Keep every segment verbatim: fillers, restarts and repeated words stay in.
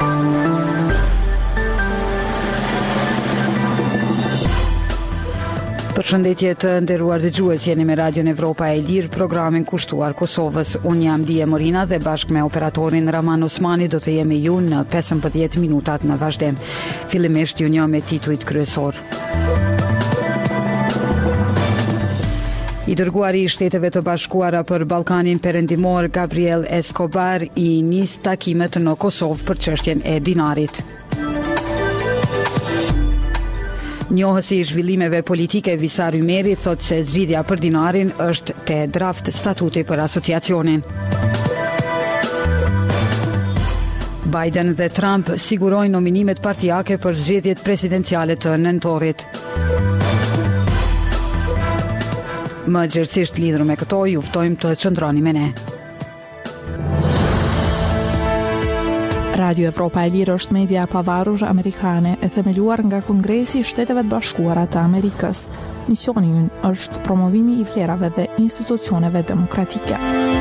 Përshëndetje të nderuar dëgjues, jeni me Radion Evropa e Lirë, programin kushtuar Kosovës. Unë jam Dije Morina dhe bashkë me operatorin Raman Osmani do të jemi ju në pesëmbëdhjetë minutat në vazhdim. Fillimisht ju njoh me titujt kryesor. I dërguari i Shteteve të Bashkuara për Ballkanin Perëndimor Gabriel Escobar i nis takimet në Kosovë për çështjen e dinarit. Njohësi i zhvillimeve politike Visar Ymeri thot se zgjidhja për dinarin është te draft statuti për asociacionin. Biden dhe Trump sigurojnë nominimet partijake për zgjedhjet presidenciale të nëntorit. Më gjithësisht lidhur me këto, ju ftojmë të qëndroni me ne. Radio Evropa e Lirë është media e pavarur amerikane e themeluar nga Kongresi i Shteteve të Bashkuara të Amerikës. Misioni i ynë është promovimi i vlerave dhe institucioneve demokratike.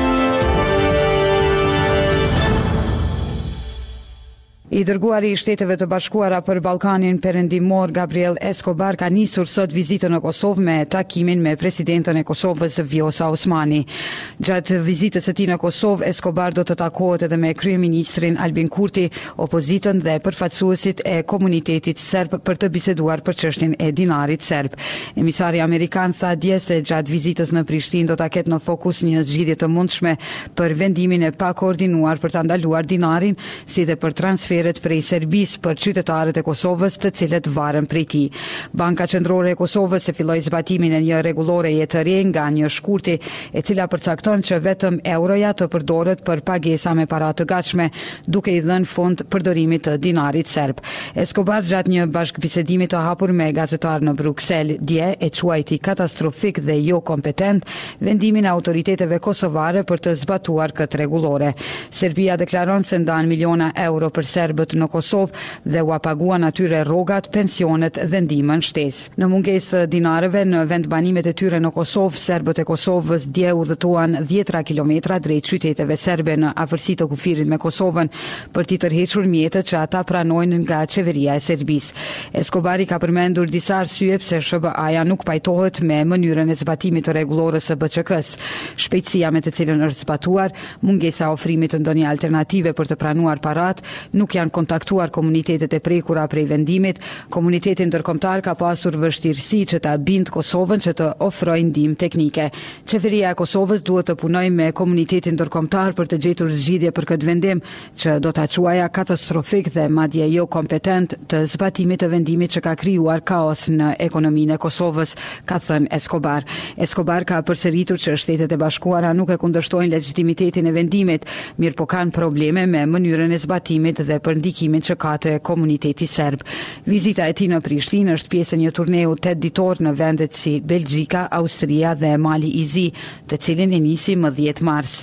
I dërguari i Shteteve të Bashkuara për Ballkanin Perëndimor Gabriel Escobar ka nisur sot vizitën në Kosovë me takimin me presidentën e Kosovës Vjosa Osmani. Gjatë vizitës së tij në Kosovë, Escobar do të takohet edhe me kryeministrin Albin Kurti, opozitën dhe përfaqësuesit e komunitetit serb për të biseduar për çështjen e dinarit serb. Emisari amerikan tha dje se gjatë vizitës në Prishtinë do ta ketë në fokus një zgjidhje të mundshme për vendimin e pakoordinuar për ta ndaluar dinarin, si dhe për transfer prej Serbisë për qytetarët e Kosovës të cilët varen prej tij. Banka Qendrore e Kosovës e filloi zbatimin e një rregulloreje të re nga një shkurti, e cila përcakton që vetëm euroja të përdoret për pagesa me para të gatshme, duke i dhënë fund përdorimit të dinarit serb. Escobar gjatë një bashkëbisedimi të hapur me gazetar në Bruksel dje e quajti katastrofik dhe jo kompetent vendimin e autoriteteve kosovare për të zbatuar këtë rregullore. Serbia deklaron se ndan miliona euro për serb në Kosovë dhe u paguan atyre rrogat, pensionet dhe ndihmën shtesë. Në mungesë të dinareve në vendbanimet e tyre në Kosovë, serbët e Kosovës dje udhëtuan dhjetra kilometra drejt qyteteve serbe në afërsi të kufirit me Kosovën për t'i tërhequr mjetët që ata pranojnë nga qeveria e Serbisë. Escobari ka përmendur disa arsye pse S B A-ja nuk pajtohet me mënyrën e zbatimit të rregullorës së B Q K-s. Shpejtësia me të cilën është zbatuar, mungesa ofrimit të ndonjë alternative për të pranuar parat, nuk janë kontaktuar komunitetet e prekura prej vendimit. Komuniteti ndërkombëtar ka pasur vështirësi që ta bindë Kosovën që të ofrojë ndihmë teknike. Qeveria e Kosovës duhet të punojë me komunitetin ndërkombëtar për të gjetur zgjidhje për këtë vendim, që do ta quaja katastrofik dhe madje jo kompetent të zbatimit të vendimit që ka krijuar kaos në ekonominë e Kosovës, ka thënë Escobar. Escobar ka përsëritur që Shtetet e Bashkuara nuk e kundërshtojnë legitimitetin e vendimit, mirë po kanë probleme me mënyrën e zbatimit dhe për ndikimin që ka te komuniteti serb. Vizita e tij në Prishtinë është pjesë e një turneu tetë ditor në vendet si Belgjika, Austria dhe Mali i Zi, të cilin e nisi më dhjetë mars.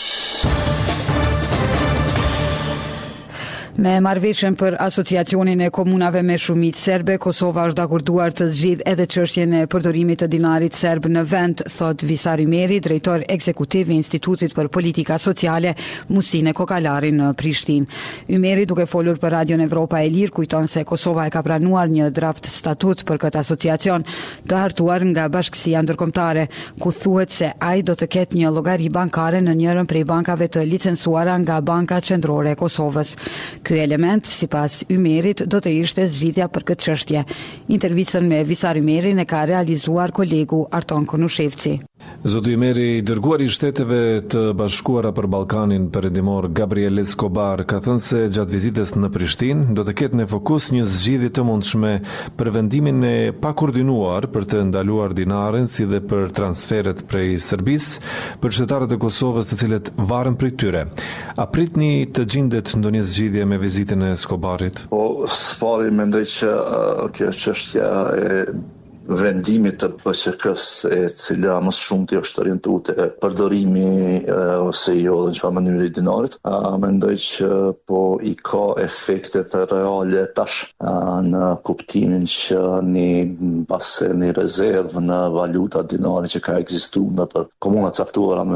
Me marrëveshjen për asociacionin e komunave me shumicë serbe, Kosova është dakorduar të zgjidhë edhe çështjen e përdorimit të dinarit serb në vend, thot Visar Ymeri, drejtor ekzekutiv i Institutit për Politika Sociale Musine Kokalari në Prishtinë. Ymeri, duke folur për Radion Evropa e Lirë, kujton se Kosova e ka pranuar një draft statut për këtë asociacion të hartuar nga Bashkësia Ndërkombëtare, ku thuhet se ai do të ketë një llogari bankare në njërin prej bankave të licencuara nga Banka Qendrore e Kosovës. Ky element, sipas Ymerit, do të ishte zgjidhja për këtë çështje. Intervistën me Visar Ymerin e ka realizuar kolegu Arton Konushevci. Zoti Ymeri, dërguari i Shteteve të Bashkuara për Ballkanin Perëndimor Gabriel Escobar ka thënë se gjatë vizitës në Prishtinë do të ketë në fokus një zgjidhje të mundshme për vendimin e pakoordinuar për të ndaluar dinarin, si dhe për transferet prej Serbisë për qytetarët e Kosovës të cilët varen prej tyre. A pritni të gjendet ndonjë zgjidhje me vizitën e Escobarit? Po, spari mendoj që uh, kjo çështja e vendimit të B Q K-s, e cila më shumë të është orientuar te përdorimi e, ose jo në çfarë mënyrë i dinarit, a, mendoj që po i ka efekte të reale tash, a, në kuptimin që një base një rezervë në valuta dinari që ka ekzistuar në për komuna caktuara me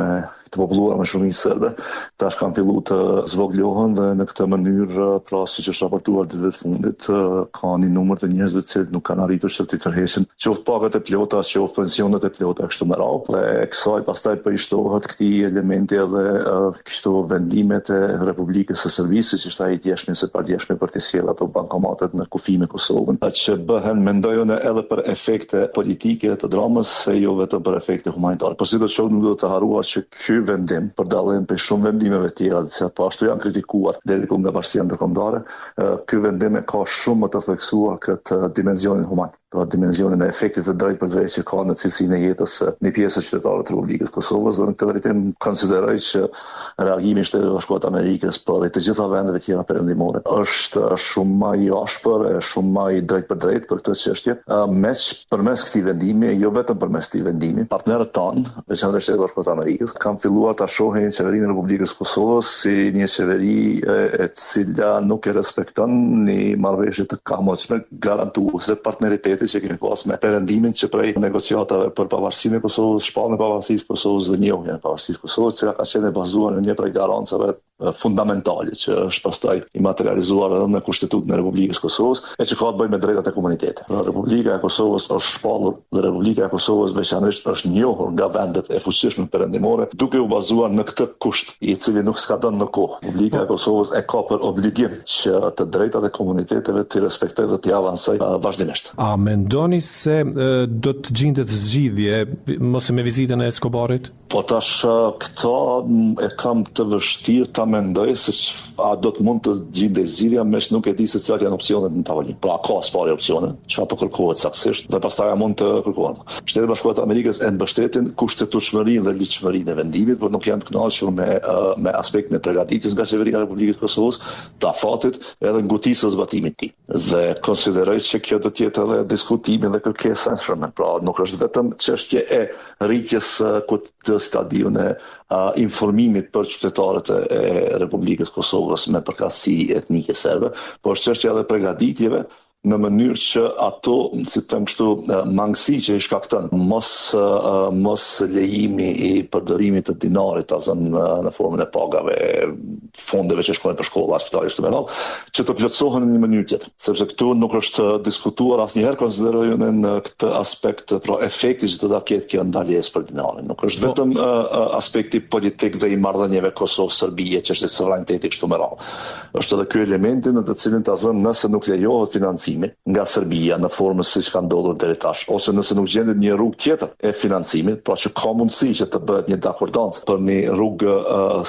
të populluara me shumicë serbe, tash kanë filluar të zvogëlohen dhe në këtë mënyrë, pra siç është raportuar ditëve të fundit, ka një numër të njerëzve të cilët nuk kanë arritur që të tërheqin qoftë pagat e plota, qoftë pensionet e plota kështu me radhë. Dhe kësaj pastaj përshtohet këtij elementi edhe kështu vendimet e Republikës së Serbisë, që është ai djeshmi se pardjeshmi për të sjellë ato bankomatet në kufi me Kosovën, që bëhen mendojnë edhe për efekte politike të dramës e jo vetëm për efekte humanitare. Po si do të shoh, nuk do të harruar që ky vendim, për dallim prej shumë vendimeve të tjera, që po ashtu janë kritikuar deri ku nga bashkia ndërkombëtare, ky vendim ka shumë më të theksuar këtë dimensionin human, pra dimensionin e efektit të drejtë për drejtë që ka në cilësinë e jetës një pjesë qytetare të Republikës Kosovës, dhe në këtë drejtim konsideroj që reagimi i Shtetit Bashkuar të Amerikës për të gjitha vendeve tjera perëndimore është shumë më i ashpër, shumë më i drejtë për drejtë për këtë çështje, meq përmes këtij vendimi, jo vetëm përmes këtij vendimi, partnerët tanë, veçanërisht Shteti Bashkuar të Amerikës, kanë filluar ta shohin qeverinë e Republikës Kosovës si një qeveri e cila nuk e respekton një marrëveshje të kamotshme garantuese partneriteti që kemi pas me perëndimin që prej negociatave për pavarësinë e Kosovës, shpalljen e pavarësisë së Kosovës dhe njohjen e pavarësisë së Kosovës, që ka qenë bazuar në një prej garancave fundamentale që është pastaj i materializuar edhe në Kushtetutën e Republikës Kosovës, e që ka të bëjë me drejtat e komunitetit. Pra Republika e Kosovës është shpallur dhe Republika e Kosovës veçanërisht është njohur nga vendet e fuqishme perëndimore, duke u bazuar në këtë kusht, i cili nuk s'ka dhënë në kohë. Republika e Kosovës e ka për obligim që të drejtat e komuniteteve të respektojë dhe të avancojë vazhdimisht. A mendoni se e, do të gjendet zgjidhje mos me vizitën e Escobarit? Po tash këto e kam të vështirë ta mendoj se a do të mund të gjendej zgjidhja, mes nuk e di se cilat janë opsionet në tavolinë. Pra ka sfari opsione, çfarë po kërkohet saktësisht dhe pastaj mund të kërkohen. Shteti Bashkuar të Amerikës e mbështetin kushtetutshmërinë dhe ligjshmërinë e vendimit, por nuk janë të kënaqur me me aspektin e përgatitjes nga qeveria e Republikës Kosovës, të afatit edhe ngutisë së zbatimit të tij. Dhe konsideroj që kjo do të jetë edhe diskutimi dhe kërkesa e shërme. Pra nuk është vetëm çështje e rritjes të stadiun e uh, informimit për qytetarët e Republikës Kosovës me përkatësi etnike serbe, por është çështja edhe përgatitjeve në mënyrë që ato, si të them kështu, mangësi që i shkakton mos uh, mos lejimi i përdorimit të dinarit as në, në formën e pagave, fondeve që shkojnë për shkolla, spitale kështu me radhë, që të plotësohen në një mënyrë tjetër, sepse këtu nuk është diskutuar asnjëherë, konsiderojnë në këtë aspekt pro efekti që do ta ketë kjo ndalesë për dinarin. Nuk është vetëm uh, aspekti politik dhe i marrëdhënieve Kosovë-Serbie, që është sovraniteti kështu me radhë. Është edhe ky elementi në të cilin ta zën nëse nuk lejohet financimi nga Serbia në formën siç ka ndodhur deri tash, ose nëse nuk gjendet një rrugë tjetër e financimit, pra që ka mundësi që të bëhet një dakordancë për një rrugë uh,